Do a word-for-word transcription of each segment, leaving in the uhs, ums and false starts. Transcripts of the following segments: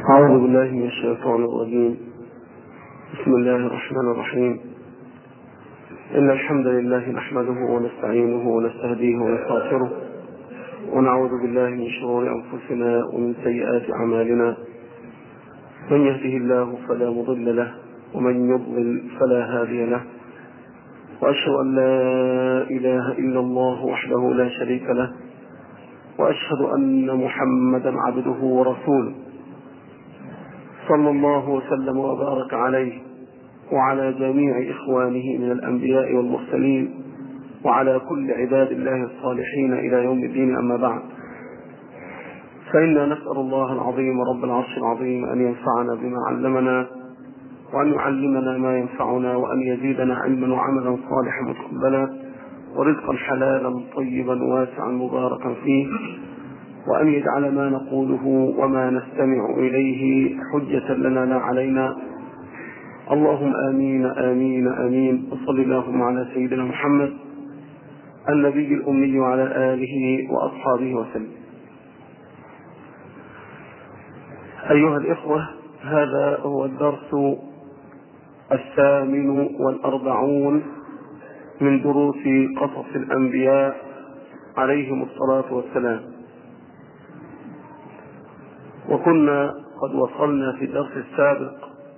أعوذ بالله من الشيطان الرجيم. بسم الله الرحمن الرحيم. إن الحمد لله نحمده ونستعينه ونستهديه ونستغفره، ونعوذ بالله من شرور أنفسنا ومن سيئات أعمالنا. من يهده الله فلا مضل له، ومن يضلل فلا هادي له، وأشهد أن لا إله إلا الله وحده لا شريك له، وأشهد أن محمدا عبده ورسوله، صلى الله وسلم وبارك عليه وعلى جميع إخوانه من الأنبياء والمرسلين وعلى كل عباد الله الصالحين إلى يوم الدين. أما بعد، فإنا نسأل الله العظيم رب العرش العظيم أن ينفعنا بما علمنا، وأن يعلمنا ما ينفعنا، وأن يزيدنا علما وعملا صالحا متقبلا، ورزقا حلالا طيبا واسعا مباركا فيه، وأن يجعل ما نقوله وما نستمع إليه حجة لنا لا علينا. اللهم آمين آمين آمين. وصل اللهم على سيدنا محمد النبي الأمي وعلى آله وأصحابه وسلم. أيها الإخوة، هذا هو الدرس الثامن والأربعون من دروس قصص الأنبياء عليهم الصلاة والسلام. وكنا قد وصلنا في الدرس السابق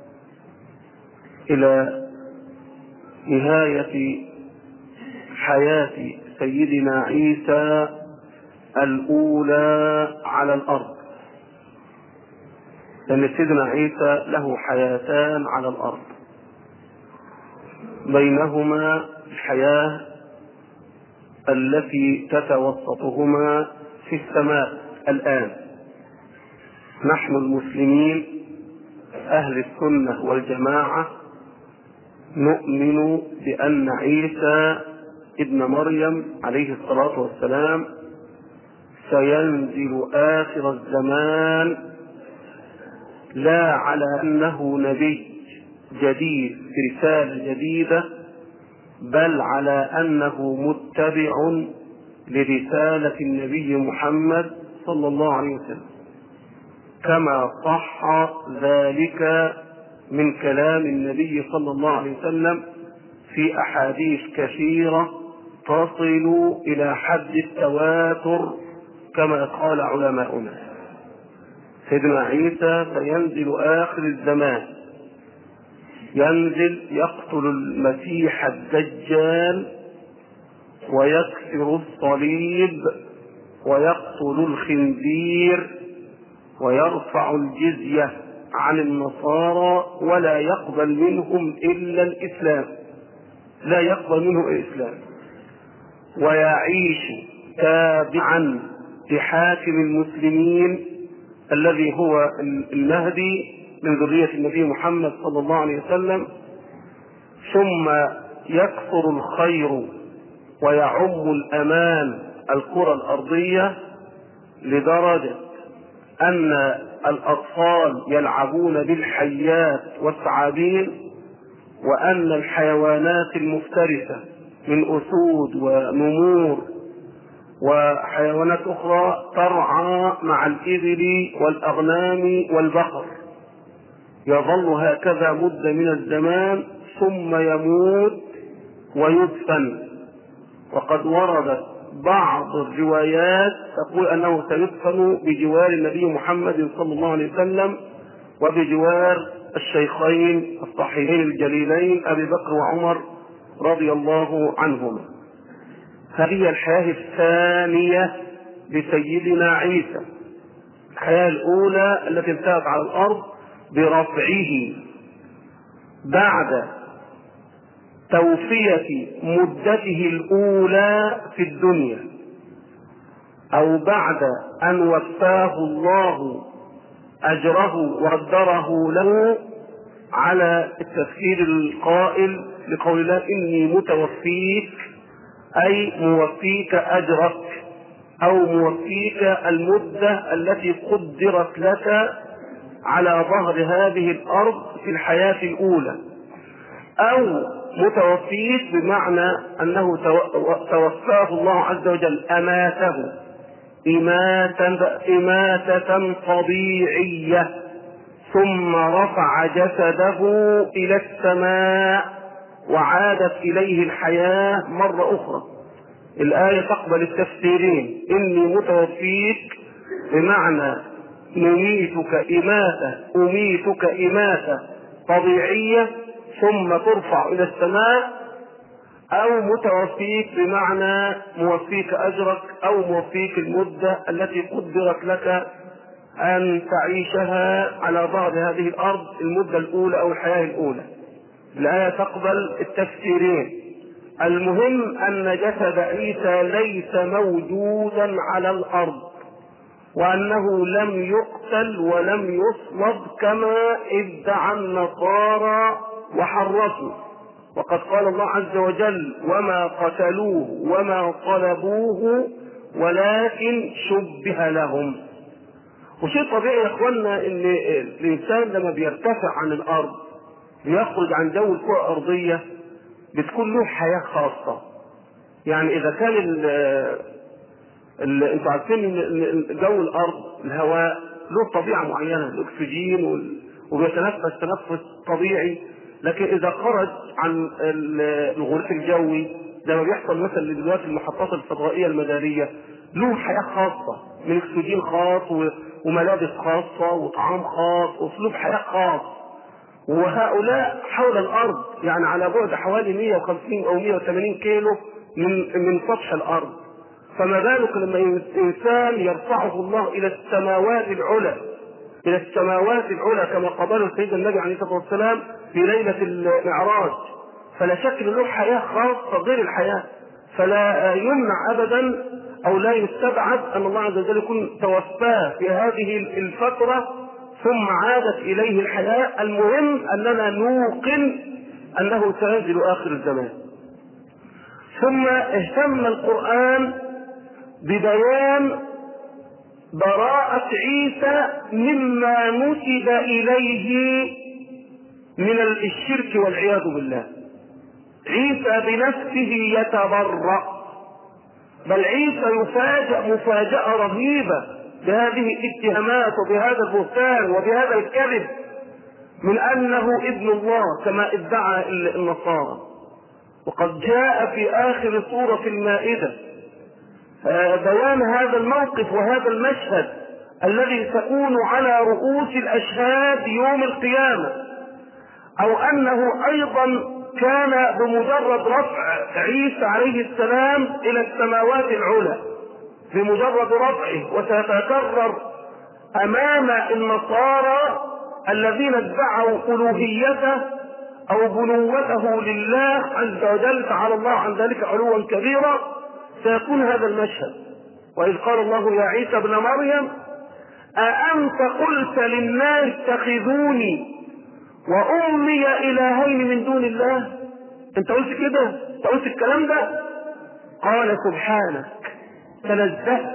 إلى نهاية حياة سيدنا عيسى الأولى على الأرض، لأن سيدنا عيسى له حياتان على الأرض، بينهما الحياة التي تتوسطهما في السماء. الآن نحن المسلمين أهل السنة والجماعة نؤمن بأن عيسى ابن مريم عليه الصلاة والسلام سينزل آخر الزمان، لا على أنه نبي جديد برسالة جديدة، بل على أنه متبع لرسالة النبي محمد صلى الله عليه وسلم، كما صح ذلك من كلام النبي صلى الله عليه وسلم في أحاديث كثيرة تصل إلى حد التواتر كما قال علماؤنا. سيدنا عيسى سينزل آخر الزمان، ينزل يقتل المسيح الدجال ويكسر الصليب ويقتل الخنزير ويرفع الجزية عن النصارى، ولا يقبل منهم إلا الإسلام، لا يقبل منه الإسلام، ويعيش تابعا لحاكم المسلمين الذي هو المهدي من ذرية النبي محمد صلى الله عليه وسلم، ثم يكثر الخير ويعم الأمان الكرة الأرضية، لدرجة أن الأطفال يلعبون بالحيات والثعابين، وأن الحيوانات المفترسة من أسود ونمور وحيوانات أخرى ترعى مع الإبل والأغنام والبقر. يظل هكذا مدة من الزمان ثم يموت ويدفن. وقد وردت بعض الروايات تقول أنه سيدفن بجوار النبي محمد صلى الله عليه وسلم وبجوار الشيخين الصحيحين الجليلين أبي بكر وعمر رضي الله عنهما. هذه الحياة الثانية لسيدنا عيسى. الحياة الأولى التي انتهت على الأرض برفعه بعد توفية مدته الأولى في الدنيا، أو بعد أن وفاه الله أجره وقدره له على التفسير القائل لقول الله إني متوفيك، أي موفيك أجرك، أو موفيك المدة التي قدرت لك على ظهر هذه الأرض في الحياة الأولى، أو متوفيك بمعنى أنه توفاه الله عز وجل، أماته إماتة, إماتة طبيعية ثم رفع جسده إلى السماء وعادت إليه الحياة مرة أخرى. الآية تقبل التفسيرين: إني متوفيك بمعنى نميتك إماتة أميتك إماتة طبيعية ثم ترفع إلى السماء، أو متوفيك بمعنى موفيك أجرك أو موفيك المدة التي قدرت لك أن تعيشها على ظهر هذه الأرض، المدة الأولى أو الحياة الأولى. الآية تقبل التفسيرين. المهم أن جسد عيسى ليس موجودا على الأرض، وأنه لم يقتل ولم يصلب كما ادعى النصارى وحرفوا. وقد قال الله عز وجل: وما قتلوه وما صلبوه ولكن شبه لهم. وشيء طبيعي يا اخوانا ان الانسان لما بيرتفع عن الارض بيخرج عن جو الكرة الارضية بتكون له حياة خاصة. يعني اذا كان ال ال انتوا عارفين ان جو الارض الهواء له طبيعة معينة، الاكسجين وال... وبيتنفس تنفس طبيعي. لكن اذا خرج عن الغلاف الجوي زي ما بيحصل مثلا دلوقتي المحطات الفضائية المدارية، له حياة خاصة من اكسجين خاص وملابس خاصة وطعام خاص واسلوب حياة خاص. وهؤلاء حول الارض يعني على بعد حوالي مئة وخمسين او مئة وثمانين كيلو من من سطح الارض، فما بالك لما الانسان يرفعه الله الى السماوات العلى، الى السماوات العلى كما قبله سيدنا النبي عليه الصلاه والسلام في ليله المعراج. فلا شك له حياه خاصه غير الحياه، فلا يمنع ابدا او لا يستبعد ان الله عز وجل يكون توفاه في هذه الفتره ثم عادت اليه الحياه. المهم اننا نوقن انه سينزل اخر الزمان. ثم اهتم القرآن ببيان براءة عيسى مما نسب إليه من الشرك والعياذ بالله. عيسى بنفسه يتبرأ، بل عيسى يفاجأ مفاجأة رهيبة بهذه الاتهامات وبهذا البهتان وبهذا الكذب من أنه ابن الله كما ادعى النصارى. وقد جاء في آخر سورة المائدة بيان هذا الموقف وهذا المشهد الذي سيكون على رؤوس الأشهاد يوم القيامة، أو أنه أيضا كان بمجرد رفع عيسى عليه السلام إلى السماوات العلى، بمجرد رفعه، وسيتكرر أمام النصارى الذين ادعوا ألوهيته أو بنوته لله عز وجل تعالى الله عن ذلك علوا كبيرا، سيكون هذا المشهد. وإذ قال الله يا عيسى ابن مريم أأنت قلت للناس اتخذوني وأمي إلهين من دون الله؟ أنت قلت كده؟ أنت قلت الكلام ده؟ قال سبحانك تنزهت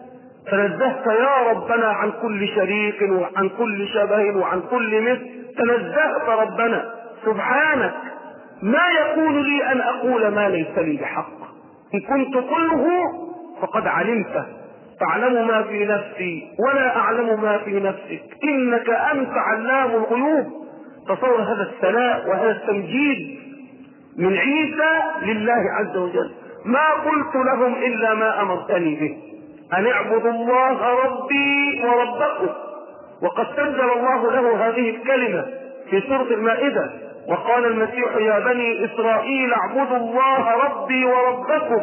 تنزهت يا ربنا عن كل شريك وعن كل شبه وعن كل مثل، تنزهت ربنا سبحانك، ما يكون لي أن أقول ما ليس لي بحق، إن كنت قله فقد علمته، تعلم ما في نفسي ولا أعلم ما في نفسك، إنك أنت علام الغيوب. تصور هذا الثناء وهذا التمجيد من عيسى لله عز وجل. ما قلت لهم إلا ما أمرتني به أن اعبدوا الله ربي وربكم. وقد سجل الله له هذه الكلمة في سورة المائدة: وقال المسيح يا بني إسرائيل اعبدوا الله ربي وربكم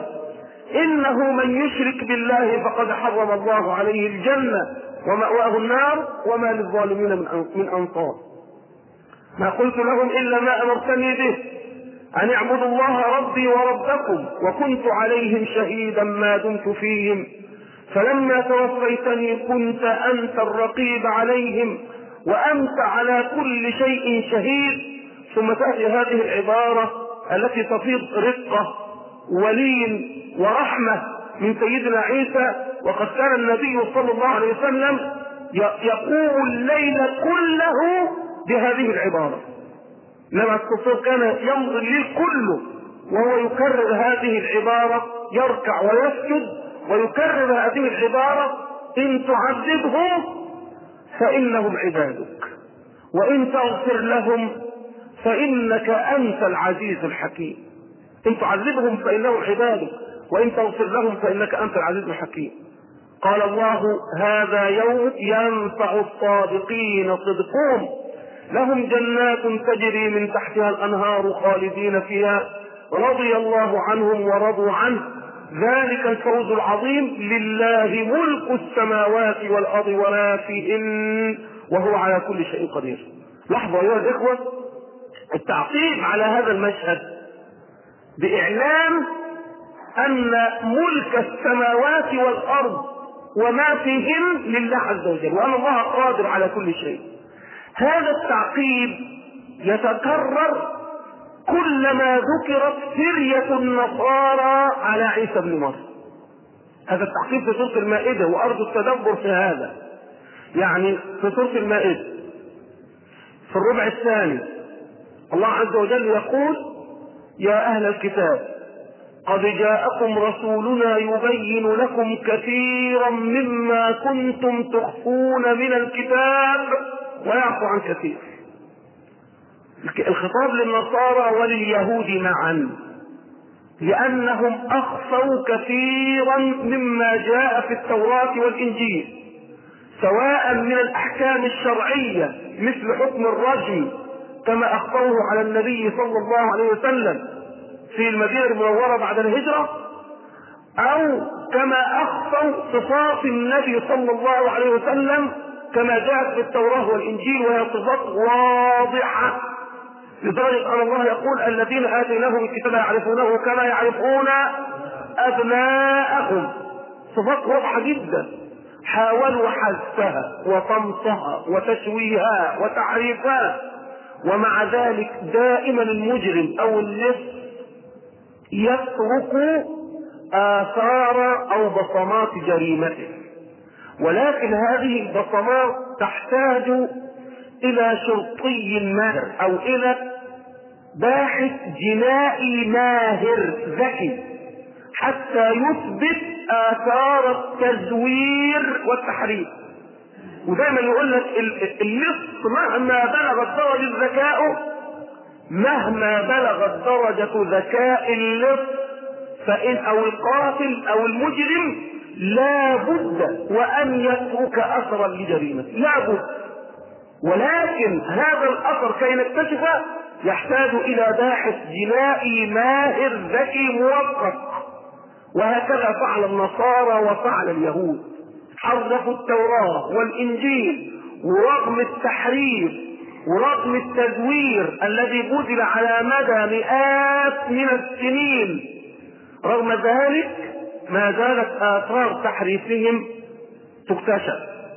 إنه من يشرك بالله فقد حرم الله عليه الجنة ومأواه النار وما للظالمين من أنصار. ما قلت لهم إلا ما أمرتني به أن اعبدوا الله ربي وربكم وكنت عليهم شهيدا ما دمت فيهم فلما توفيتني كنت أنت الرقيب عليهم وأنت على كل شيء شهيد. ثم تأتي هذه العبارة التي تفيض رقة ولين ورحمة من سيدنا عيسى: وقد كان النبي صلى الله عليه وسلم يقوم الليل كله بهذه العبارة. لما التصور كان يمضي الليل كله وهو يكرر هذه العبارة، يركع ويسجد ويكرر هذه العبارة: إن تعذبهم فإنهم عبادك وإن تغفر لهم فإنك أنت العزيز الحكيم. إن تعذبهم فإنهم عبادك، وإن تغفر لهم فإنك أنت العزيز الحكيم. قال الله: هذا يوم ينفع الصادقين صدقهم، لهم جنات تجري من تحتها الأنهار خالدين فيها، رضي الله عنهم ورضوا عنه، ذلك الفوز العظيم، لله ملك السماوات والأرض وما فيهن وهو على كل شيء قدير. لاحظوا أيها الإخوة التعقيب على هذا المشهد بإعلان أن ملك السماوات والأرض وما فيهن لله عز وجل، وأن الله قادر على كل شيء. هذا التعقيب يتكرر كلما ذكرت فرية النصارى على عيسى بن مريم. هذا التعقيب في سورة المائدة، وأرجو التدبر في هذا. يعني في سورة المائدة في الربع الثاني الله عز وجل يقول: يا أهل الكتاب قد جاءكم رسولنا يبين لكم كثيرا مما كنتم تخفون من الكتاب ويعفو عن كثير. الخطاب للنصارى ولليهود معا، لأنهم أخفوا كثيرا مما جاء في التوراة والإنجيل، سواء من الأحكام الشرعية مثل حكم الرجم كما أخفوه على النبي صلى الله عليه وسلم في المدينة المنورة بعد الهجرة، أو كما أخفوا صفات النبي صلى الله عليه وسلم كما جاءت في التوراة والإنجيل، وهي صفات واضحة لدرجة أن الله يقول: الذين آتيناهم الكتاب يعرفونه كما يعرفون أبناءهم. صفات واضحة جدا، حاولوا حذفها وطمسها وتشويهها وتحريفها، ومع ذلك دائما المجرم أو اللص يترك آثار أو بصمات جريمته، ولكن هذه البصمات تحتاج إلى شرطي ماهر أو إلى باحث جنائي ماهر ذكي حتى يثبت آثار التزوير والتحريف. ودائما يقول لك اللص مهما بلغت درجة ذكائه، مهما بلغت درجة ذكاء اللص فإن أو القاتل أو المجرم لا بد وأن يترك أثرا لجريمته، لا بد. ولكن هذا الأثر كي نكتشفه يحتاج إلى باحث جنائي ماهر ذكي موفق، وهكذا فعل النصارى وفعل اليهود، حرفوا التوراة والإنجيل ورغم التحريف ورغم التزوير الذي بذل على مدى مئات من السنين، رغم ذلك ما زالت آثار تحريفهم تكتشف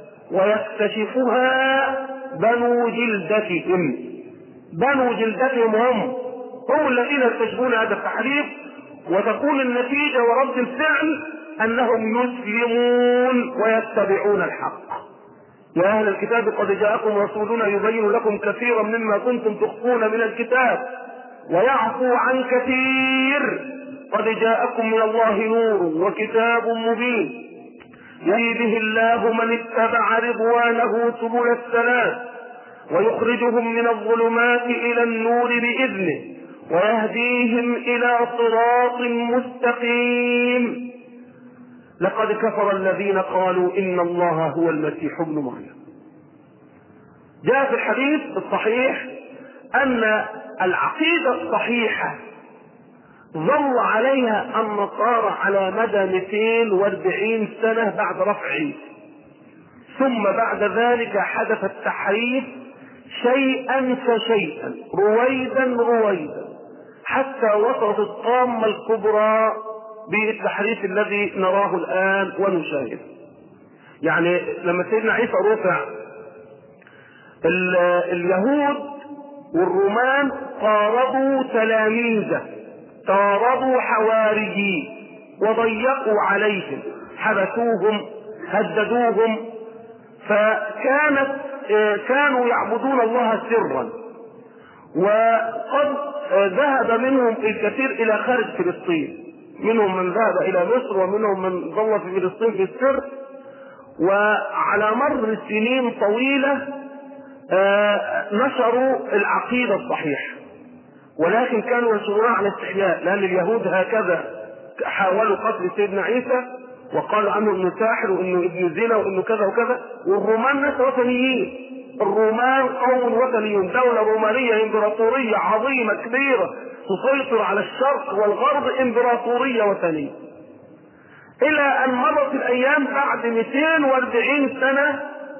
ويكتشفها بنو جلدتهم. بنو جلدتهم هم هم الذين يكتشفون هذا التحريف، وتكون النتيجة ورد الفعل أنهم يسلمون ويتبعون الحق. يا أهل الكتاب قد جاءكم رسولنا يبين لكم كثيرا مما كنتم تخفون من الكتاب ويعفو عن كثير، قد جاءكم من الله نور وكتاب مبين يهدي به الله من اتبع رضوانه سبل السلام ويخرجهم من الظلمات إلى النور بإذنه ويهديهم إلى صراط مستقيم. لقد كفر الذين قالوا إن الله هو المسيح ابن مريم. جاء في الحديث الصحيح أن العقيدة الصحيحة ظل عليها النصارى على مدى مئتين وأربعين سنة بعد رفع عيسى، ثم بعد ذلك حدث التحريف شيئا فشيئا رويدا رويدا حتى وصلت الطامة الكبرى بالتحريف الذي نراه الآن ونشاهده. يعني لما سيدنا عيسى رفع، اليهود والرومان قاربوا تلاميذه، قاربوا حواريين وضيقوا عليهم، حبسوهم، هددوهم، فكانت كانوا يعبدون الله سرا، وقد ذهب منهم الكثير إلى خارج فلسطين، منهم من ذهب إلى مصر ومنهم من ظل في فلسطين في السر. وعلى مر سنين طويلة آه نشروا العقيدة الصحيحة، ولكن كانوا ينشرونها على استحياء، لأن اليهود هكذا حاولوا قتل سيدنا عيسى وقالوا عنه انه ساحر وانه ابن زنا وانه كذا وكذا. والرومان ناس وثنيين، الرومان قوم وثنيون، دولة رومانية امبراطورية عظيمة كبيرة تسيطر على الشرق والغرب، امبراطورية وثنية. الى ان مرت الايام بعد مئتين واربعين سنة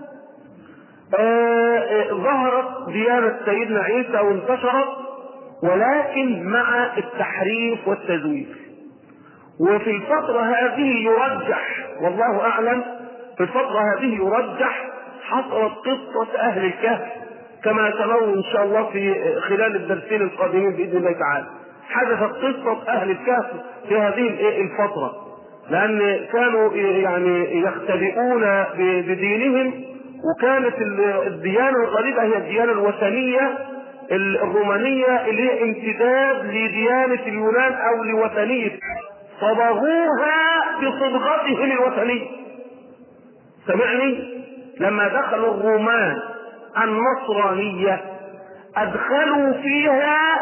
آه آه ظهرت ديانة سيدنا عيسى وانتشرت، ولكن مع التحريف والتزوير. وفي الفترة هذه يرجح، والله اعلم، في الفترة هذه يرجح حصلت قصة اهل الكهف كما سنرى ان شاء الله في خلال الدرسين القادمين باذن الله تعالى. حدثت قصة اهل الكهف في هذه الفترة، لان كانوا يعني يختبئون بدينهم، وكانت الديانة الغريبة هي الديانة الوثنية الرومانية اللي هي امتداد لديانة اليونان او لوثنية، صبغوها بصبغتهم الوثنية. سمعني؟ لما دخلوا الرومان النصرانية ادخلوا فيها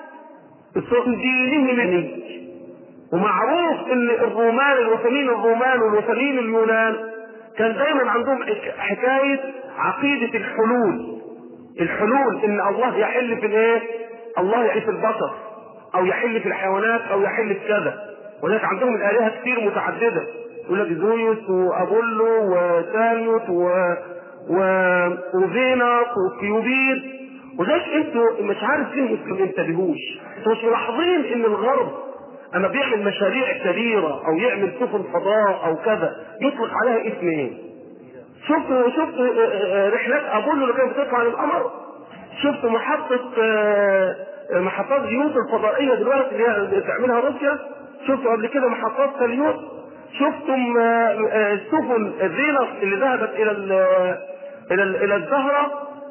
دينهم الوثني. ومعروف ان الرومان الوثنيين الرومان والوثنيين اليونان كان دايما عندهم حكاية عقيدة الحلول. الحلول ان الله يحل في الايه؟ الله يحل في البشر، او يحل في الحيوانات، او يحل في كذا. ولذلك عندهم الالهة كتير متعددة، يقول لك زويوس وابولو وثانيوس و... و... وفينوس وكيوبيد. وذلك انتوا مش عارف ليه ما ينتبهوش، انتوا مش ملاحظين ان الغرب اما بيعمل مشاريع كبيرة او يعمل سفن فضاء او كذا يطلق عليها اسم ايه؟ شفتوا شفتوا رحلات ابولو اللي كانت بتطلع للقمر؟ شفتوا محطة محطات زيوت الفضائية دلوقتي اللي هي بتعملها روسيا؟ شفتوا قبل كده محطات سليوت؟ شفتم سفن فينوس اللي ذهبت الى ال الى ال الى الزهرة؟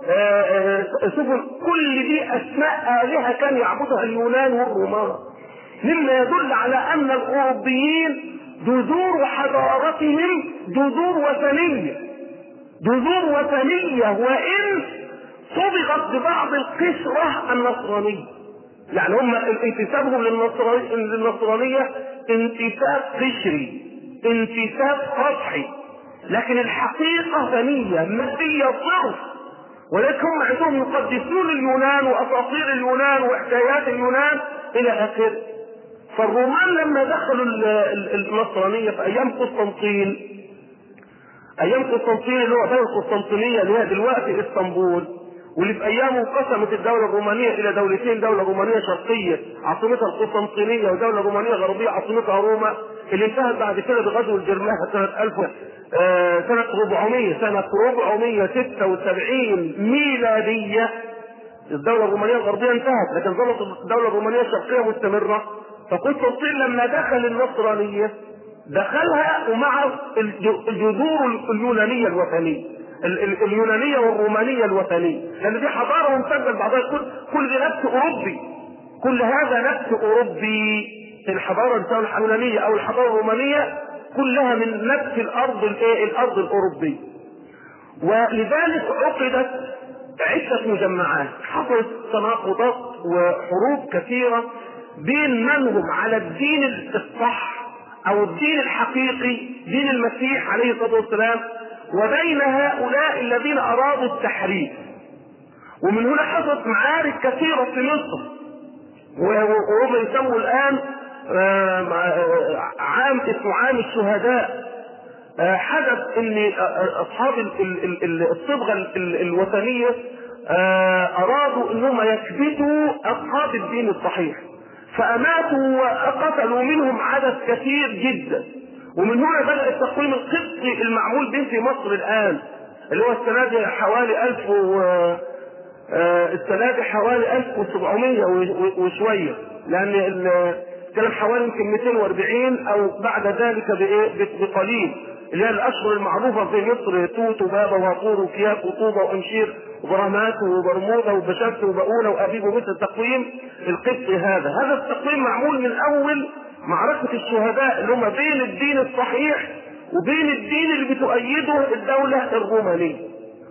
سفن كل دي اسماء آلهة كان يعبدها اليونان والرومان، مما يدل على ان الاوروبيين جذور حضارتهم جذور وثنية، جذور وثنية، وان صبغت ببعض القشرة النصرانية. يعني هم انتسابهم للنصرانية انتساب قشري، انتساب سطحي، لكن الحقيقة ثنية مادية صرف. ولكن هم عندهم يقدسون اليونان واساطير اليونان وحكايات اليونان الى اخره. فالرومان لما دخلوا النصرانية في ايام قسطنطين، ايام قسطنطين اللي هو بلد القسطنطينية اللي هي دلوقتي اسطنبول، واللي في ايامه انقسمت الدولة الرومانية الى دولتين، دولة رومانية شرقية عاصمتها القسطنطينية، ودولة رومانية غربية عاصمتها روما، اللي انتهت بعد كده بغزو الجرمانة سنة ألف آه سنة أربعمية سنة أربعمية وستة وسبعين ميلادية. الدولة الرومانية الغربية انتهت، لكن ظلت الدولة الرومانية الشرقية مستمرة. فقسطنطين لما دخل النصرانية دخلها ومع الجذور اليونانية الوثنية، اليونانية والرومانية الوثنية، لأن دي حضارة ممتدة لبعضها. كل كل ده نفس أوروبي، كل هذا نفس أوروبي. الحضارة اليونانية أو الحضارة الرومانية كلها من نفس الأرض الإيه؟ الأرض الأوروبية. ولذلك عقدت عدة مجمعات، حصلت تناقضات وحروب كثيرة بين من هم على الدين الصح أو الدين الحقيقي، دين المسيح عليه الصلاة والسلام، وبين هؤلاء الذين أرادوا التحريف. ومن هنا حصلت معارك كثيرة في مصر، وهم يسموا الآن عام اسمه عام الشهداء. حدث ان اصحاب الصبغة الوثنية ارادوا انهم يكبتوا اصحاب الدين الصحيح، فاماتوا وقتلوا منهم عدد كثير جدا. ومن هنا بدأ التقويم القبطي المعمول به في مصر الان، اللي هو السنة دي حوالي ألف و السنة دي حوالي ألف وسبعمية وشوية، لان كان حوالي يمكن مئتين وأربعين او بعد ذلك بقليل، اللي هي الاشهر المعروفة في مصر: توت وبابا وهطور وكياك وطوبة وامشير وبرامات وبرمودا وبشمس وبقولة وابيب، ومثل التقويم القبطي هذا. هذا التقويم معمول من اول معركة الشهداء اللي هم بين الدين الصحيح وبين الدين اللي بتؤيده الدولة الرومانية.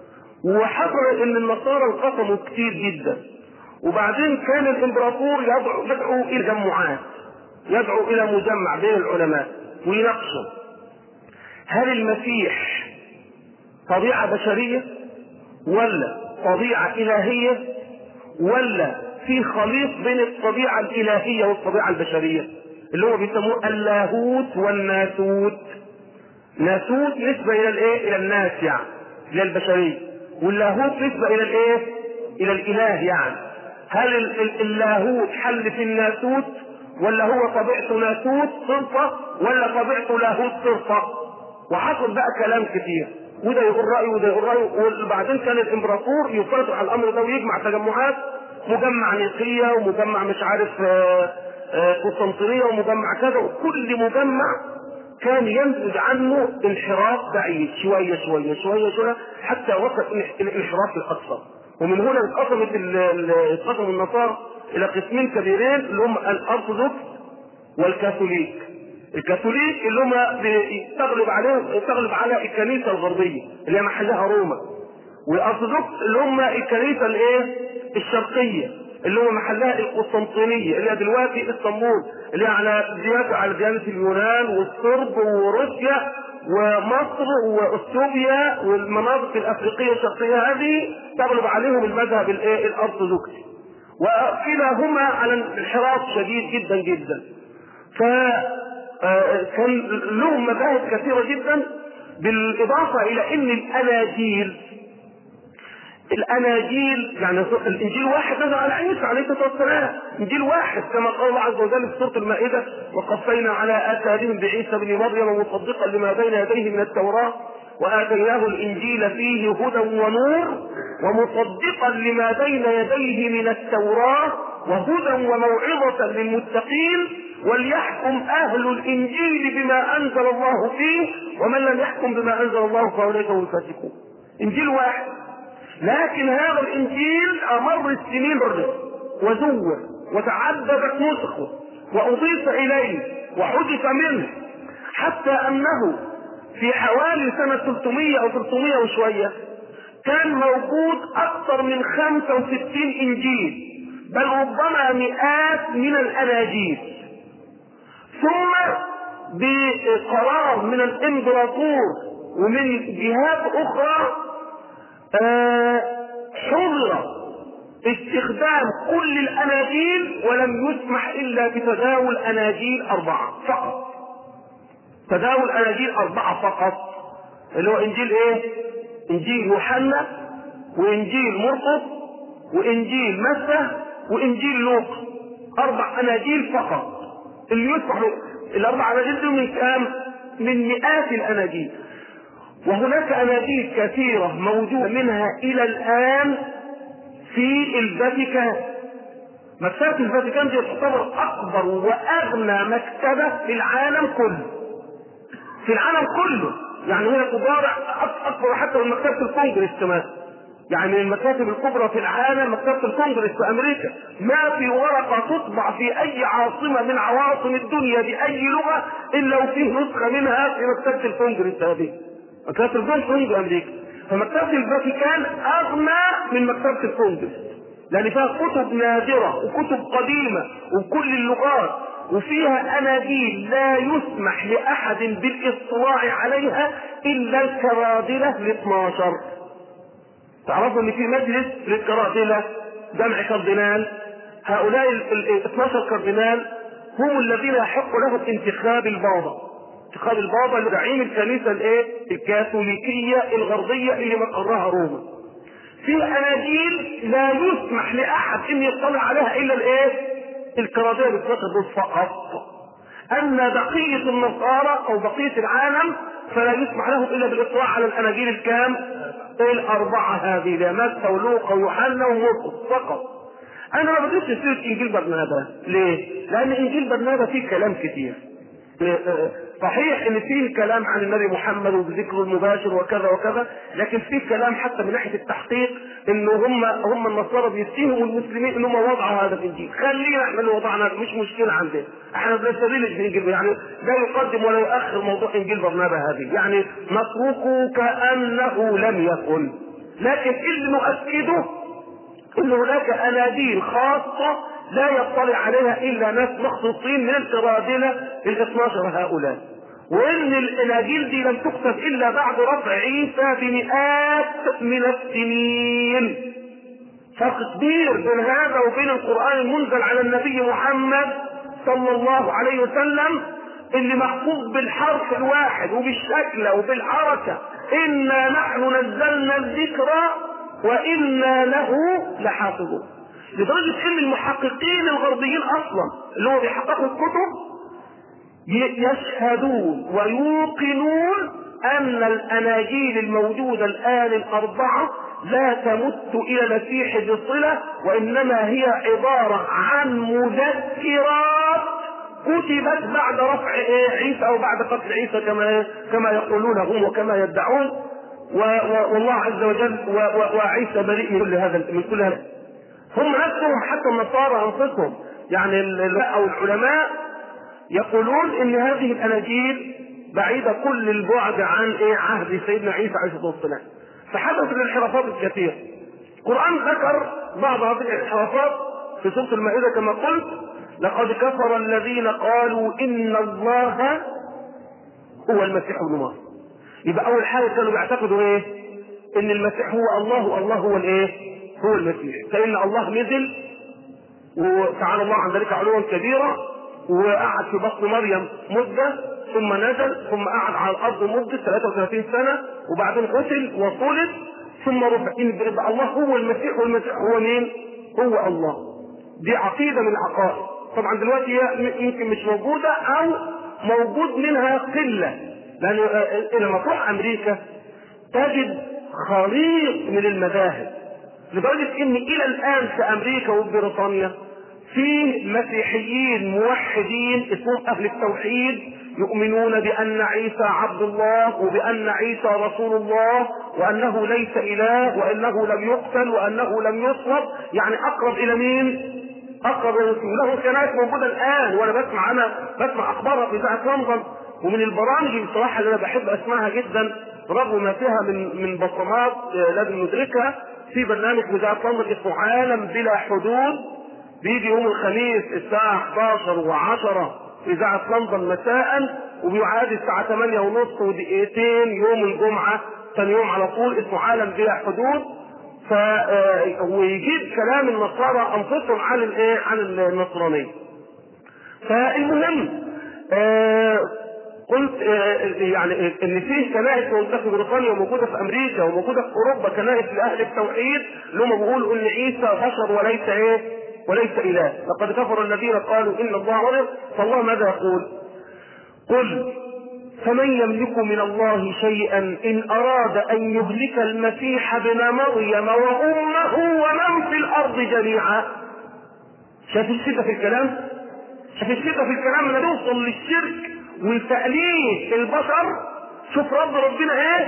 وحصل ان النصارى انقسموا كتير جدا، وبعدين كان الامبراطور يدعو, يدعو الى جمعات، يدعو الى مجمع بين العلماء ويناقشوا هل المسيح طبيعة بشرية ولا طبيعة إلهية ولا في خليط بين الطبيعة الإلهية والطبيعة البشرية، اللي هو بيسموه اللاهوت والناسوت. ناسوت نسبة إلى الإيه؟ إلى الناس يعني، إلى البشرية، واللاهوت نسبة إلى الإيه؟ إلى الإله يعني. هل اللاهوت حل في الناسوت ولا هو طبيعته ناسوت صرفة ولا طبيعته لاهوت صرفة؟ وحصل بقى كلام كتير، وده يقول رأيه وده يقول رأيه. وبعدين كان الامبراطور يسيطر على الامر ده ويجمع تجمعات، مجمع نيقية ومجمع مش عارف قسطنطينية ومجمع كذا، وكل مجمع كان ينتج عنه انحراف بعيد شوية شوية شوية شوية حتى وصل الانحراف الأكثر. ومن هنا انقسمت انقسم النصارى إلى قسمين كبيرين اللي هم الأرثوذكس والكاثوليك. الكاثوليك اللي هم تغلب عليهم تغلب على الكنيسة الغربية اللي هي محلها روما، والأرثوذكس اللي هم الكنيسة الايه الشرقية اللي هو محلها القسطنطينية اللي هي دلوقتي اسطنبول، اللي هي على ديانة على ديانة اليونان والصرب وروسيا ومصر واثيوبيا والمناطق الافريقية الشرقية، هذه تغلب عليهم المذهب الايه الارثوذكسي، وكلاهما على انحراف شديد جدا جدا. فكان لهم مذاهب كثيرة جدا، بالاضافة الى ان الاناجيل الاناجيل يعني الانجيل واحد نزل على عيسى عليه الصلاه والسلام، انجيل واحد كما قال الله عز وجل في سوره المائده: وقفينا على اثارهم بعيسى بن مريم مصدقا لما بين يديه من التوراه واتيناه الانجيل فيه هدى ونور ومصدقا لما بين يديه من التوراه وهدى وموعظه للمتقين وليحكم اهل الانجيل بما انزل الله فيه ومن لم يحكم بما انزل الله فاولئك هم الفاسقون. انجيل واحد، لكن هذا الانجيل امر السنين وزور وتعددت نسخه واضيف اليه وحذف منه، حتى انه في حوالي سنة ثلاثمائة او ثلاثمائة وشوية كان موجود اكثر من خمسة وستين انجيل، بل ربما مئات من الاناجيل. ثم بقرار من الامبراطور ومن جهات اخرى آه حظر استخدام كل الاناجيل ولم يسمح الا بتداول اناجيل اربعة فقط. تداول اناجيل اربعة فقط، اللي هو انجيل ايه؟ انجيل يوحنا وانجيل مرقس وانجيل متى وانجيل لوقا. اربع اناجيل فقط اللي يسمح. الاربع اناجيل دول من كام؟ من مئات الاناجيل. وهناك اناجيل كثيرة موجودة منها الى الان في الفاتيكان. مكتبة الفاتيكان دي تعتبر اكبر واغنى مكتبة في العالم كله، في العالم كله يعني هي تضارع اكبر حتى من مكتبة الكونجرس كمان، يعني المكاتب الكبرى في العالم مكتبة الكونجرس في امريكا ما في ورقة تطبع في اي عاصمة من عواصم الدنيا باي لغة الا وفيه نسخة منها في مكتبة الكونجرس هذه، مكتبة الكونجرس في امريكا. فمكتبة الفاتيكان اغنى من مكتبة الكونجرس لان فيها كتب نادرة وكتب قديمة وكل اللغات، وفيها اناجيل لا يسمح لاحد بالاطلاع عليها الا الكرادلة الاثناشر. تعرفوا ان في مجلس للكرادلة جمع كاردينال، هؤلاء ال اثناشر كاردينال هم الذين يحق لهم انتخاب البابا، انتخاب البابا اللي زعيم الكنيسة الايه الكاثوليكية الغربية اللي مقرها روما. في اناجيل لا يسمح لاحد ان يطلع عليها الا الايه الكرادلة الاثناشر دول فقط. اما بقية النصارى او بقية العالم فلا يسمح لهم الا بالاطلاع على الاناجيل الكام؟ الاربعة هذه، متى ولوقا ويوحنا ومرقس فقط. انا ما بديش سيرة انجيل برنابا. ليه؟ لان انجيل برنابا فيه كلام كتير. صحيح ان فيه كلام عن النبي محمد وبذكره المباشر وكذا وكذا، لكن فيه كلام حتى من ناحيه التحقيق انه هم هم النصارى بيتهموا المسلمين ان هم وضعوا هذا الانجيل. خلينا احنا اللي وضعنا، مش مشكله عندنا، احنا بنستدل في انجيل يعني لا يقدم ولا يؤخر موضوع انجيل برنابا هذه، يعني نتركه كانه لم يكن. لكن اللي نؤكده ان هناك اناجيل خاصة لا يطلع عليها الا ناس مخصوصين من الارادلة الاثنى عشر هؤلاء، وان الاناجيل دي لم تكتب الا بعد رفع عيسى بمئات من السنين. فرق كبير بين هذا وبين القرآن المنزل على النبي محمد صلى الله عليه وسلم اللي محفوظ بالحرف الواحد وبالشكل وبالحركة: إنا نحن نزلنا الذكر وإنا له لحافظون. لدرجة ان المحققين الغربيين اصلا اللي هو بيحققوا الكتب يشهدون ويوقنون ان الاناجيل الموجودة الان الاربعة لا تمت الى المسيح بصلة، وانما هي عبارة عن مذكرات كتبت بعد رفع عيسى او بعد قتل عيسى كما كما يقولون هم وكما يدعون، والله عز وجل وعيسى بريء من كل هذا من كل هذا. هم نفسهم حتى النصارى انفسهم يعني او العلماء يقولون ان هذه الاناجيل بعيدة كل البعد عن ايه عهد سيدنا عيسى عليه الصلاة والسلام. فحدث الانحرافات الكثيرة. القرآن ذكر بعض هذه الانحرافات في سورة المائدة كما قلت: لقد كفر الذين قالوا ان الله هو المسيح ابن مريم. يبقى اول حاجة كانوا بيعتقدوا ايه؟ ان المسيح هو الله والله هو الايه؟ هو المسيح. فان الله نزل وتعالى الله عن ذلك علوا كبيرا وقعد في بطن مريم مدة ثم نزل ثم قعد على الارض مدة ثلاثة وثلاثين سنة وبعدين قتل وصلب ثم رفع. يبقى الله هو المسيح والمسيح هو مين؟ هو الله. دي عقيدة من العقائد. طبعا دلوقتي هي يمكن مش موجودة او موجود منها قلة، لان لما تروح امريكا تجد خليط من المذاهب لدرجة ان الى الان في امريكا وبريطانيا في مسيحيين موحدين اسمهم اهل التوحيد يؤمنون بان عيسى عبد الله وبان عيسى رسول الله وانه ليس اله وانه لم يقتل وانه لم يصلب، يعني اقرب الى مين؟ اقرب الى له كنائس موجودة الان، وانا بسمع انا بسمع اخبارها في اذاعة لندن. ومن البرامج بصراحة اللي انا بحب اسمعها جدا رغم ما فيها من من بصمات لازم ندركها، في برنامج في اذاعة لندن اسمه عالم بلا حدود، بيجي يوم الخميس الساعة احد عشر وعشرة في اذاعة لندن مساء، وبيعاد الساعة ثمانية ونص ودقيقتين يوم الجمعة ثاني يوم على طول، اسمه عالم بلا حدود. ف ويجيب كلام النصارى انفسهم عن الايه عن النصرانية. فالمهم آه قلت آه يعني ان فيه كنائس موجوده في بريطانيا وموجوده في امريكا وموجوده في اوروبا، كنائس لاهل التوحيد اللي هم بيقولوا ان عيسى بشر وليس ايه وليس اله. لقد كفر الذين قالوا ان الله مريم. فالله ماذا يقول؟ قل فمن يملك من الله شيئا ان اراد ان يهلك المسيح ابن مريم وامه ومن في الارض جميعا. شايف الشده في الكلام؟ شايف الشده في الكلام لما نوصل للشرك وتأليف البشر. شوف رد ربنا ايه؟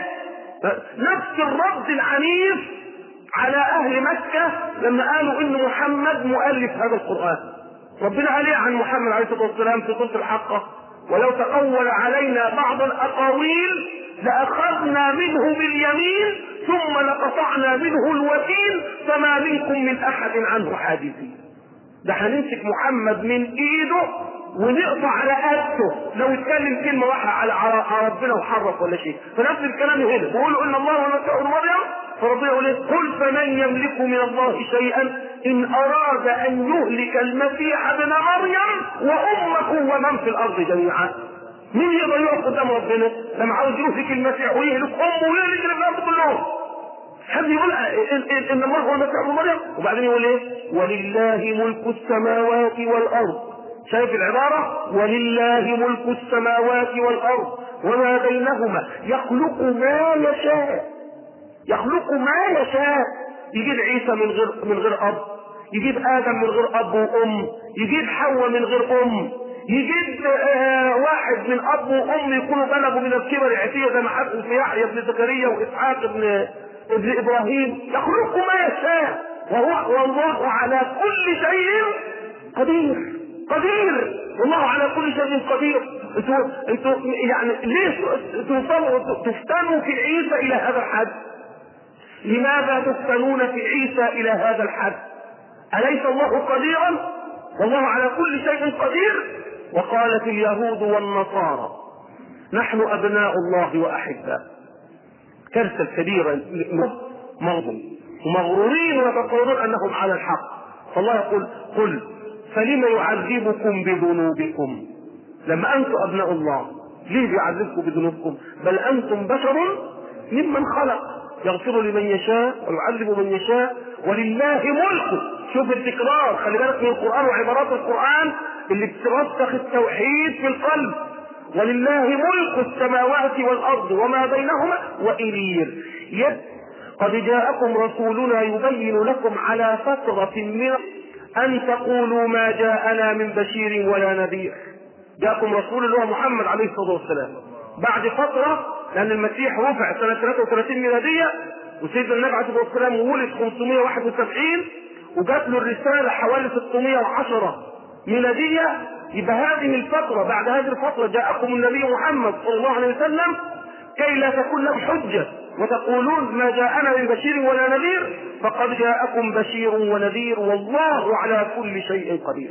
نفس الرد العنيف على اهل مكة لما قالوا ان محمد مؤلف هذا القرآن. ربنا قال ايه عن محمد عليه الصلاة والسلام في سورة الحاقة؟ ولو تقول علينا بعض الاقاويل لاخذنا منه باليمين ثم لقطعنا منه الوتين فما منكم من احد عنه حاجزين. ده هنمسك محمد من ايده ونقطع على قده لو اتكلم كلمه واحده على ربنا وحرف ولا شيء. فنفس الكلام هنا بيقولوا ان الله هو المسيح ابن مريم، فربنا يقول قل فمن يملك من الله شيئا ان اراد ان يهلك المسيح ابن مريم وامه ومن في الارض جميعا. مين يقدر يقف قدام ربنا لما عاوز يهلك المسيح ويهلك امه ويهلك الناس كلهم؟ حد يقول ان الله هو المسيح ابن مريم وبعدين يقول ايه؟ ولله ملك السماوات والارض. شايف العبارة؟ ولله ملك السماوات والارض وما بينهما يخلق ما يشاء. يخلق ما يشاء. يجيب عيسى من غير من غير اب، يجيب ادم من غير اب وام، يجيب حواء من غير ام، يجيب آه واحد من اب وام يكونوا بلغوا من الكبر عتيه زي ما حصل في يحيى بن زكريا واسحاق ابن ابن ابراهيم. يخلق ما يشاء وهو والله على كل شيء قدير. قدير والله على كل شيء قدير. انتوا انتوا يعني ليه توصلوا تفتنوا في عيسى الى هذا الحد؟ لماذا تفتنون في عيسى الى هذا الحد؟ اليس الله قديرا؟ والله على كل شيء قدير. وقالت اليهود والنصارى نحن ابناء الله واحباء. كارثه كبيره، مغضوب ومغرورين ويتصورون انهم على الحق. فالله يقول قل فلم يعذبكم بذنوبكم؟ لما انتم ابناء الله ليه بيعذبكم بذنوبكم؟ بل انتم بشر ممن خلق، يغفر لمن يشاء ويعذب من يشاء ولله ملكه. شوف التكرار، خلي بالك من القرآن وعبارات القرآن اللي بترسخ التوحيد في القلب. ولله ملك السماوات والأرض وما بينهما وإليه يد قد جاءكم رسولنا يبين لكم على فترة من أن تقولوا ما جاءنا من بشير ولا نذير. جاءكم رسول الله محمد عليه الصلاة والسلام بعد فترة، لأن المسيح رفع سنة ثلاثة وثلاثين ميلادية، وسيدنا النبي عليه الصلاة والسلام ولد خمسمائة وواحد وسبعين، وجات له الرسالة حوالي ستمائة وعشرة ميلادية. يبقى هذه الفترة، بعد هذه الفترة جاءكم النبي محمد صلى الله عليه وسلم كي لا تكون لكم حجة وتقولون ما جاءنا من بشير ولا نذير، فقد جاءكم بشير ونذير والله على كل شيء قدير.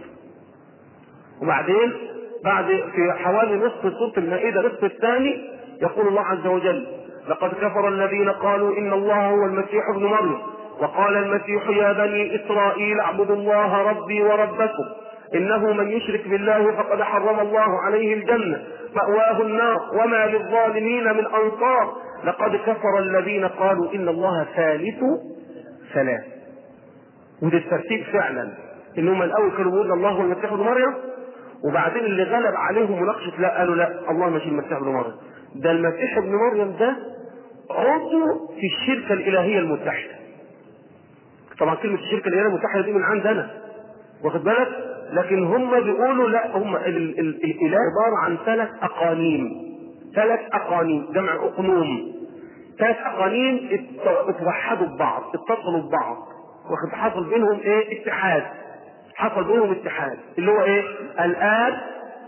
وبعدين بعد في حوالي نصف سورة المائدة نصف الثاني يقول الله عز وجل لقد كفر الذين قالوا إن الله هو المسيح ابن مريم وقال المسيح يا بني إسرائيل اعبدوا الله ربي وربكم إنه من يشرك بالله فقد حرم الله عليه الجنة مأواه النار وما للظالمين من أنصار لقد كفر الذين قالوا إن الله ثالث ثلاث. وده الترتيب فعلا، إنهم الأول كانوا يقولون الله هو المسيح ابن مريم، وبعدين اللي غلب عليهم مناقشة لا قالوا لا الله مش المسيح ابن مريم، ده المسيح ابن مريم ده عضو في الشركة الإلهية المتحدة. طبعا كلمة الشركة الإلهية المتحدة دي من عندنا واخد بالك، لكن هم بيقولوا لا، هم ال ال الإله عبارة عن ثلاث أقانيم، ثلاث أقانيم جمع أقنوم، ثلاث أقانيم اتوحدوا ببعض اتصلوا ببعض واخد، حصل بينهم ايه اتحاد، حصل بينهم اتحاد اللي هو ايه الآب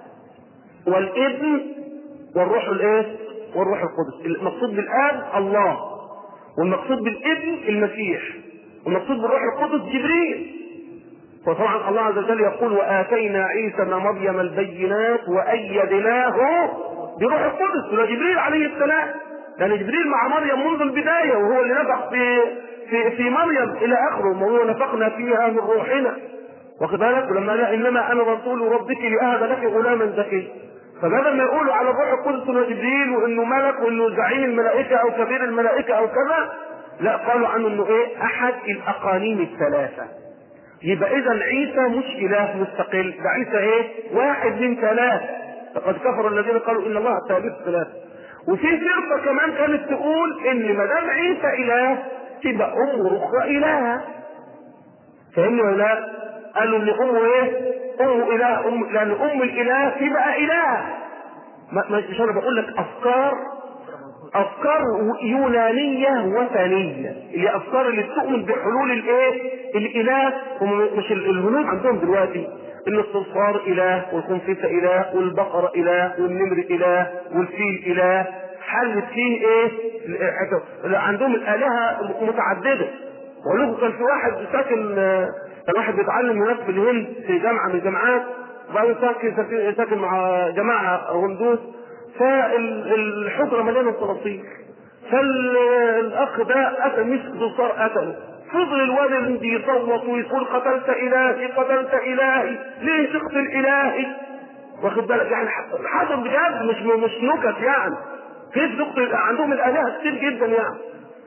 والابن والروح الايه والروح القدس. المقصود بالآب الله، والمقصود بالابن المسيح، والمقصود بالروح القدس جبريل. وطبعا الله عز وجل يقول وآتينا عيسى ابن مريم البينات وأيدناه بروح القدس. ولا جبريل عليه السلام، لأن جبريل مع مريم منذ البداية وهو اللي نفخ في في في مريم إلى آخره، وهو نفخنا فيها من روحنا واخد بالك. ولما لا انما انا رسول ربك لاهب لك غلاما زكيا، فبدل ما يقولوا على الروح القدس انه جبريل وانه ملك وانه زعيم الملائكه او كبير الملائكه او كذا، لا قالوا عنه انه ايه احد الاقانيم الثلاثه. يبقى اذا عيسى مش اله مستقل، ده عيسى ايه واحد من ثلاث. فقد كفر الذين قالوا ان الله ثالث ثلاثه. وفي فرقه كمان كانت تقول ان ما دام عيسى اله تبقى امه الاخرى الهه. فهمني ولا لا؟ قالوا ان امه ايه امه اله، أم لان ام الاله تبقى اله. مش انا بقول لك افكار افكار يونانيه وثنيه، اللي افكار اللي بتؤمن بحلول الايه الاله. مش الهنود عندهم دلوقتي ان الصرصار اله والخنفسه اله والبقره اله والنمر اله والفيل اله، حلت فيه ايه عندهم الالهه متعدده. واقول لكم كان في واحد ساكن، كان واحد بيتعلم هناك في الهند في جامعه من الجامعات، وبعدين ساكن ساكن مع جماعه هندوس، فالحجره مليانه صراصير، فالاخ ده قتل مسك صرصار قتله. فضل الواد الهندي يصوت ويقول قتلت الهي قتلت الهي ليه تقتل الهي، واخد بالك يعني حصل بجد مش مش نكت يعني. كيف تقتل؟ عندهم الالهه كتير جدا يعني.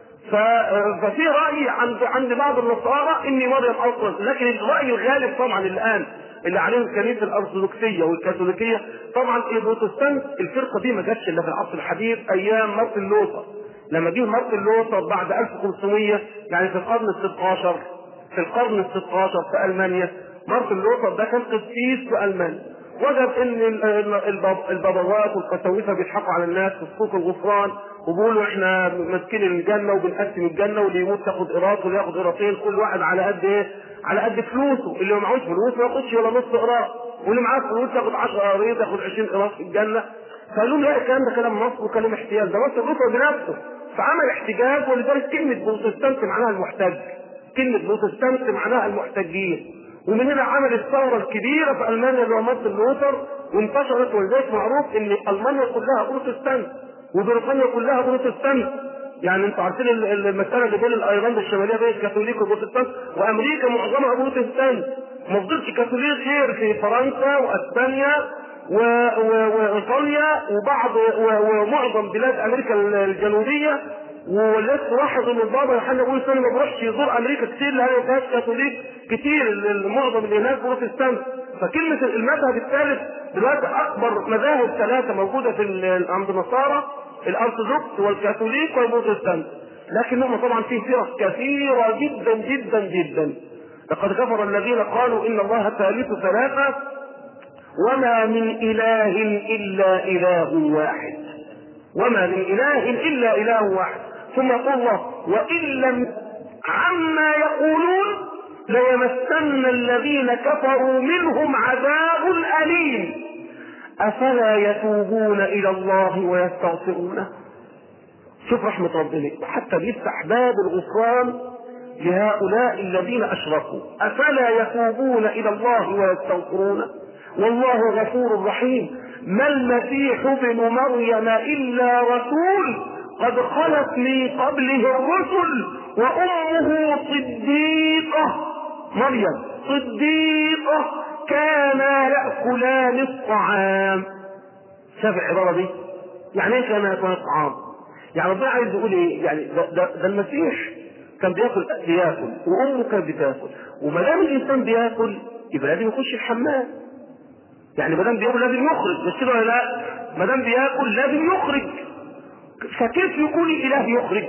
ففي راي عند عند بعض النصارى ان مريم اصلا، لكن الراي الغالب طبعا الان اللي عليه الكنيسه الارثوذكسيه والكاثوليكيه، طبعا البروتستانت الفرقه دي ما جاتش الا في العصر الحديث ايام مارتن لوثر. لما جه مارتن لوثر بعد ألف وخمسمائة يعني في القرن الستاشر، في القرن الستاشر في المانيا، مارتن لوثر ده كان قسيس في المانيا، وجد ان البابوات والقساوسه بيضحكوا على الناس في سوق الغفران، وبيقولوا احنا ماسكين الجنه وبنقسم الجنه، واللي يموت تاخد قراط واللي ياخد قراطين، كل واحد على قد ايه؟ على قد فلوسه، اللي ما معهوش فلوس ما ياخدش ولا نص قراط، واللي معاه فلوس ياخد عشرة قراط ياخد عشرين قراط في الجنه. فقالوا لا الكلام ده كلام نصب وكلام احتيال، ده مصر الرسل بنفسه فعمل احتجاج، ولذلك كلمة بروتستانت معناها المحتج، كلمة بروتستانت معناها المحتجين. ومن هنا عمل الثورة الكبيرة في ألمانيا اللي هو مارتن لوثر، وانتشرت، ولذلك معروف ان ألمانيا كلها بروتستانت وبريطانيا كلها بروتستانت. يعني انتوا عارفين المسألة اللي بين الايرلند الشمالية بين الكاثوليك وبروتستانت، وامريكا معظمها بروتستانت. ما فضلش كاثوليك غير في فرنسا واسبانيا وايطاليا وبعض ومعظم بلاد امريكا الجنوبيه. ولسه تلاحظ ان البابا يوحنا يقول الثاني ما بيروحش يزور امريكا كتير لان ما فيهاش كاثوليك كتير، معظم اللي هناك بروتستانت. فكلمه المذهب الثالث دلوقتي اكبر مذاهب ثلاثه موجوده في عند النصارى، الارثوذكس والكاثوليك والبروتستانت. لكنهم طبعا في فرق كثيره جدا جدا جدا. لقد كفر الذين قالوا ان الله ثالث ثلاثه وما من اله الا اله واحد، وما من اله الا اله واحد. ثم يقول الله وان لم عما يقولون ليمسن الذين كفروا منهم عذاب اليم افلا يتوبون الى الله ويستغفرونه. شوف رحمه ربنا، حتى بيفتح باب الغفران لهؤلاء الذين اشركوا، افلا يتوبون الى الله ويستغفرونه والله غفور رحيم. ما المسيح ابن مريم الا رسول قد خلت من قبله الرسل وامه صديقه، مريم صديقه كانا ياكلان الطعام. شاف العباره دي؟ يعني ايه كانا ياكلان الطعام؟ يعني ربنا عايز يقول ايه؟ يعني ده, ده, ده المسيح كان بياكل بياكل وامه كانت بتاكل، وما دام الانسان بياكل يبقى لازم يخش الحمام. يعني ما دام بياكل لازم يخرج، مش كده ولا لا؟ ما دام بياكل لازم يخرج. فكيف يكون الاله يخرج؟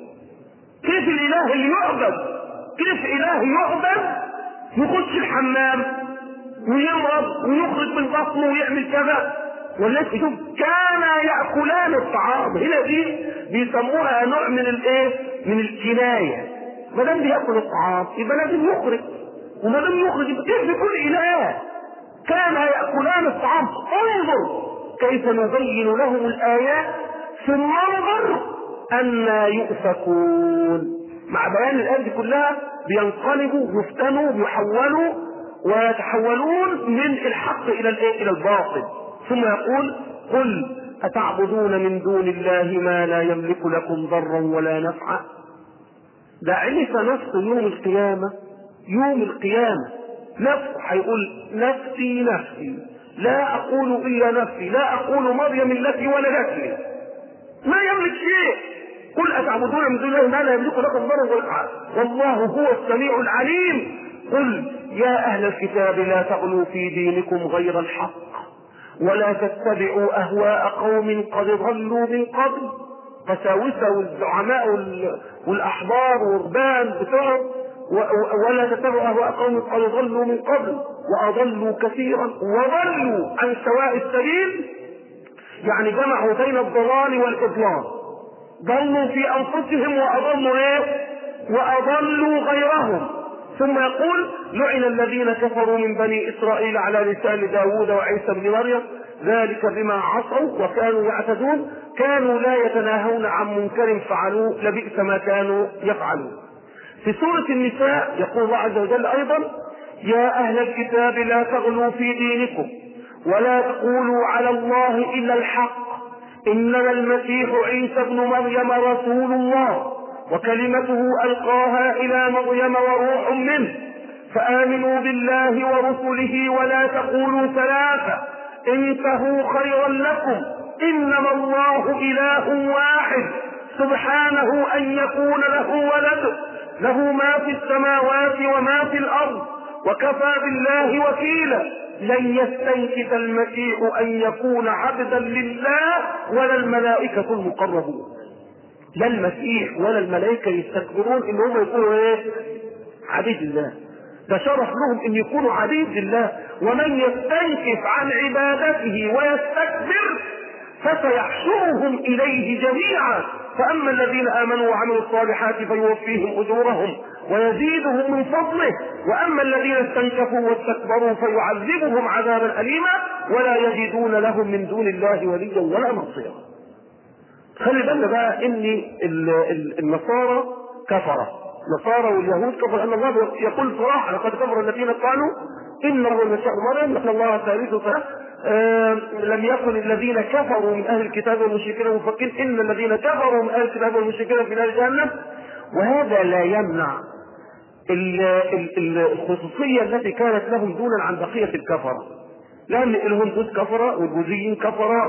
كيف الاله اللي يعبد، كيف اله يعبد يخش الحمام ويمرض ويخرج من بطنه ويعمل كذا؟ والناس شوف كانا ياكلان الطعام، هنا دي بيسموها نوع من الايه؟ من الكنايه. ما دام بياكل الطعام يبقى لازم يخرج، وما دام يخرج يبقى كيف يكون اله؟ كانا ياكلان الطعام. انظر كيف نبين لهم الايات ثم انظر أن يؤفكون. مع بيان الآيات دي كلها بينقلبوا يفتنوا يحولوا ويتحولون من الحق إلى الإيه؟ إلى الباطل. ثم يقول قل أتعبدون من دون الله ما لا يملك لكم ضرا ولا نفعا. ده عرف نفسه يوم القيامة، يوم القيامة نفسه هيقول نفسي نفسي لا أقول إلا نفسي، لا أقول مريم التي ولدتني، ما يملك شيء. قل أتعبدون من دون الله ما لا يملك لكم ضرا ولا نفعا والله هو السميع العليم. قل يا أهل الكتاب لا تغلوا في دينكم غير الحق ولا تتبعوا أهواء قوم قد ضلوا من قبل. قساوسة والزعماء والأحبار والرهبان بتوعهم، ولا تتبعوا أهواء قوم قد ضلوا من قبل وأضلوا كثيرا وضلوا عن سواء السبيل. يعني جمعوا بين الضلال والإضلال، ضلوا في أنفسهم وأضلوا إيه؟ وأضلوا غيرهم. ثم يقول لعن الذين كفروا من بني إسرائيل على لسان داود وعيسى بن مريم ذلك بما عصوا وكانوا يعتدون كانوا لا يتناهون عن منكر فعلوه لبئس ما كانوا يفعلون. في سورة النساء يقول الله عز وجل أيضا يا أهل الكتاب لا تغلوا في دينكم ولا تقولوا على الله إلا الحق إنما المسيح عيسى ابن مريم رسول الله وكلمته ألقاها إلى مريم وروح منه فآمنوا بالله ورسله ولا تقولوا ثلاثة انتهوا خيرا لكم إنما الله إله واحد سبحانه أن يكون له ولد له ما في السماوات وما في الأرض وكفى بالله وكيلا. لن يستنكف المسيح أن يكون عبدا لله ولا الملائكة المقربون. لا المسيح ولا الملائكة يستكبرون ان هم يكونوا ايه؟ عبيد الله. ده شرف لهم ان يكونوا عبيد لله. ومن يستنكف عن عبادته ويستكبر فسيحشرهم اليه جميعا. فاما الذين امنوا وعملوا الصالحات فيوفيهم اجورهم ويزيدهم من فضله واما الذين استنكفوا واستكبروا فيعذبهم عذابا اليما ولا يجدون لهم من دون الله وليا ولا نصيرا. خلي بالنا بقى ان النصارى كفرة، النصارى واليهود كفروا، لان الله يقول صراحة لقد كفر الذين قالوا ان الله المسيح مريم ان الله ثالث ثلاث. آه لم يكن الذين كفروا من اهل الكتاب والمشركين مفكرين ان الذين كفروا من اهل الكتاب والمشركين في نار جهنم. وهذا لا يمنع الخصوصية التي كانت لهم دونا عن بقية الكفرة، لأن الهندوس كفرة والبوذيين كفرة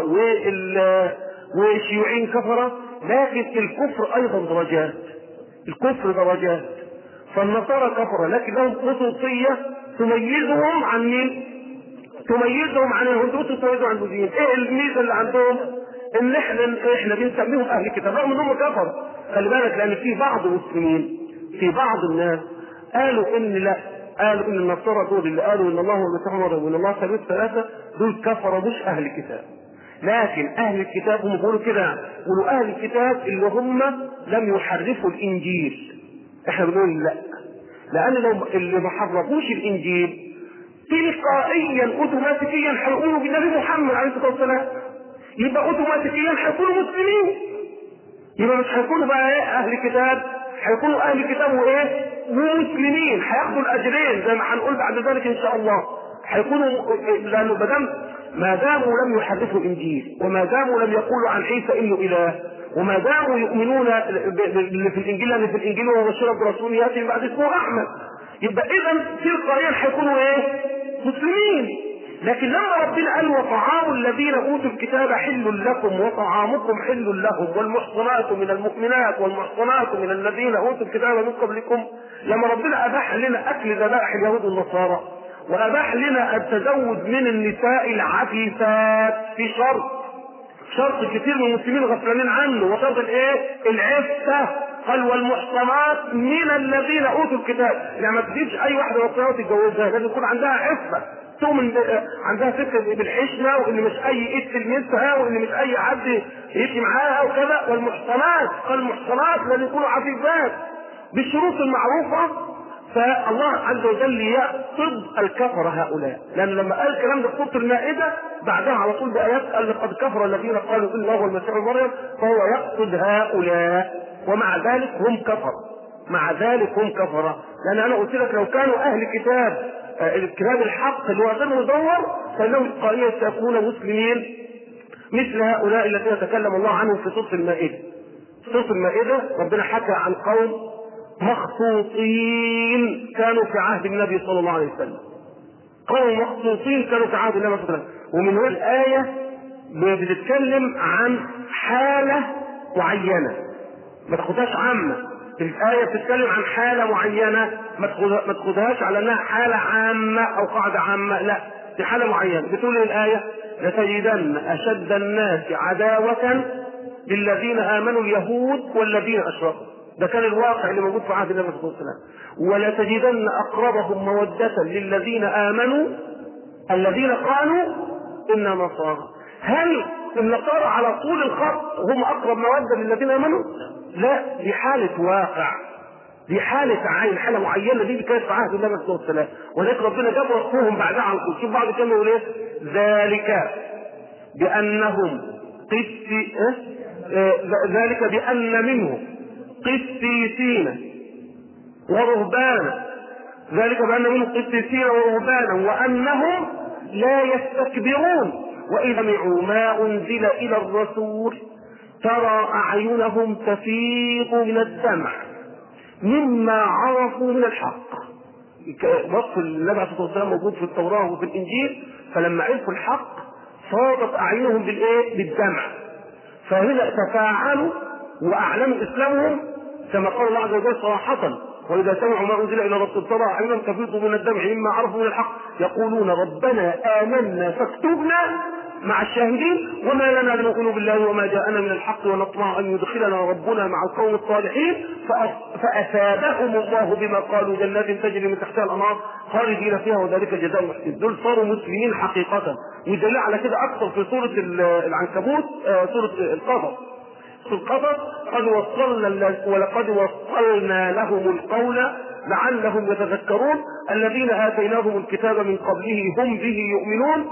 والشيوعيين كفرة، لكن الكفر أيضا درجات، الكفر درجات. فالنصارى كفرة لكن لهم خصوصية تميزهم عن مين؟ تميزهم عن الهندوس وتميزهم عن البوذيين. ايه الميزة اللي عندهم؟ ان احنا احنا بنسميهم اهل الكتاب رغم انهم كفروا. خلي بالك، لان في بعض المسلمين، في بعض الناس قالوا ان لا، قالوا ان النصارى دول اللي قالوا ان الله هو المسيح مريم وان الله ثالث ثلاثه دول كفروا مش اهل الكتاب. لكن اهل الكتاب هم بيقولوا كده، بيقولوا اهل الكتاب اللي هم لم يحرفوا الانجيل. احنا بنقول لا، لان لو اللي ما حرفوش الانجيل تلقائيا اوتوماتيكيا هيقولوا بالنبي محمد عليه الصلاه والسلام، يبقى اوتوماتيكيا هيكونوا مسلمين، يبقى مش هيكونوا بقى ايه اهل كتاب، هيكونوا اهل كتاب وايه ومسلمين، هياخدوا الاجرين زي ما هنقول بعد ذلك ان شاء الله. هيكونوا لانه ما دام ما داموا لم يحرفوا الانجيل، وما داموا لم يقولوا عن عيسى انه اله، وما داموا يؤمنون اللي في الانجيل، لان في الانجيل هو بشير برسول ياتي بعد اسمه احمد، يبقى اذا تلقائيا هيكونوا ايه مسلمين. لكن لما ربنا قال وطعام الذين اوتوا الكتاب حل لكم وطعامكم حل لهم والمحصنات من المؤمنات والمحصنات من الذين اوتوا الكتاب من قبلكم، لما ربنا اباح لنا اكل ذبائح اليهود والنصارى واباح لنا التزوج من النساء العفيفات في شرط، شرط كثير من المسلمين غفلانين عنه، وشرط الايه؟ العفه. قال والمحصنات من الذين اوتوا الكتاب، يعني ما تجيبش اي واحده نصرانيه تتجوزها، لازم يكون عندها عفه، تؤمن عندها فكره بالحشمه، وان مش اي ايد تلمسها، وان مش اي حد يجي معاها وكذا. والمحصنات، قال المحصنات لازم يكونوا عفيفات بالشروط المعروفه. فالله عز وجل يقصد الكفر هؤلاء، لان لما قال الكلام ده في سوره المائده بعدها على طول بايات قال لقد كفر الذين قالوا ان الله هو المسيح مريم، فهو يقصد هؤلاء، ومع ذلك هم كفر، مع ذلك هم كفر. لان انا قلت لك لو كانوا اهل كتاب الكتاب الحق اللي هو غير مدور فانهم تلقائيا سيكونوا مسلمين مثل هؤلاء الذين تكلم الله عنهم في سوره المائده. سوره المائده ربنا حكى عن قوم مخصوصين كانوا في عهد النبي صلى الله عليه وسلم، قوم مخصوصين كانوا في عهد النبي صلى الله عليه وسلم. ومن هنا الآية بتتكلم عن حالة معينة، ما تاخدهاش عامة. الآية بتتكلم عن حالة معينة، ما تاخدهاش على انها حالة عامة او قاعدة عامة، لا، دي حالة معينة. بتقول الآية لتجدن أشد الناس عداوة للذين آمنوا اليهود والذين أشركوا، ده كان الواقع اللي موجود في عهد النبي صلى الله عليه وسلم. ولا تجدن اقربهم مودة للذين امنوا الذين قالوا انا نصارى. هل النصارى على طول الخط هم اقرب مودة للذين امنوا؟ لا، دي حالة واقع، دي حالة عين، حالة معينة دي كانت في عهد النبي صلى الله عليه وسلم، ولكن ربنا جاب وصفهم بعدها على طول. شوف بعض كلمة يقول ايه؟ ذلك بانهم قسي اه؟ ذلك بان منهم قسيسين ورهبانا، ذلك بأن منهم قسيسين ورهبانا وأنهم لا يستكبرون وإذا سمعوا ما أنزل إلى الرسول ترى أعينهم تفيض من الدمع مما عرفوا من الحق. وصف النبي عليه الصلاة والسلام موجود في التوراة وفي الإنجيل، فلما عرفوا الحق فاضت أعينهم بالإيه؟ بالدمع. فهنا تفاعلوا وأعلنوا إسلامهم كما قال الله عز وجل صراحة وإذا سمعوا ما أنزل إلى الرسول ترى أعينهم تفيض من الدمع مما عرفوا من الحق يقولون ربنا آمنا فاكتبنا مع الشاهدين وما لنا أن نؤمن بالله وما جاءنا من الحق ونطمع أن يدخلنا ربنا مع القوم الصالحين فأثابهم الله بما قالوا جنات تجري من تحتها الأنهار خالدين فيها وذلك جزاء المحسنين. دول صاروا مسلمين حقيقة، ودليل على كده أكثر في سورة العنكبوت، سورة القصص. القصص قد وصلنا ولقد وصلنا لهم القول لعلهم يتذكرون الذين آتيناهم الكتاب من قبله هم به يؤمنون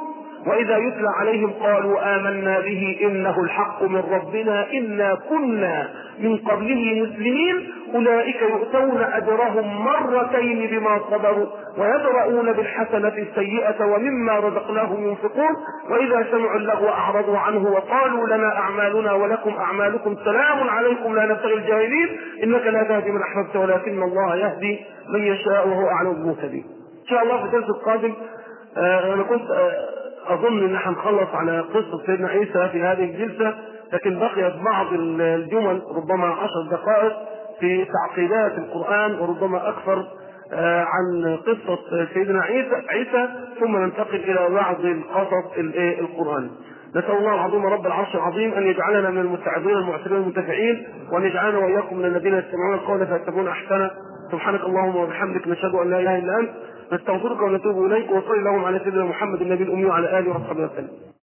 وإذا يتلى عليهم قالوا آمنا به إنه الحق من ربنا إنا كنا من قبله مسلمين أولئك يؤتون أجرهم مرتين بما صبروا ويدرؤون بالحسنة السيئة ومما رزقناهم ينفقون وإذا سمعوا اللغو أعرضوا عنه وقالوا لنا أعمالنا ولكم أعمالكم سلام عليكم لا نبتغي الجاهلين إنك لا تهدي من أحببت ولكن الله يهدي من يشاء وهو أعلم بالمهتدين. إن شاء الله في الدرس القادم آه أنا كنت آه أظن أن احنا نخلص على قصة سيدنا عيسى في هذه الجلسة، لكن بقيت بعض الجمل ربما عشر دقائق في تعقيدات القرآن وربما أكثر عن قصة سيدنا عيسى عيسى ثم ننتقل إلى بعض القصص القرآن. نسأل الله العظيم رب العرش العظيم أن يجعلنا من المتعظين المعتبرين المنتفعين، وأن يجعلنا وإياكم من الذين يستمعون القول فيتبعون أحسنه. سبحانك اللهم وبحمدك نشهد أن لا إله إلا أنت نستغفرك ونتوب إليك، وصلي اللهم على سيدنا محمد النبي الأمي وعلى آله وصحبه وسلم.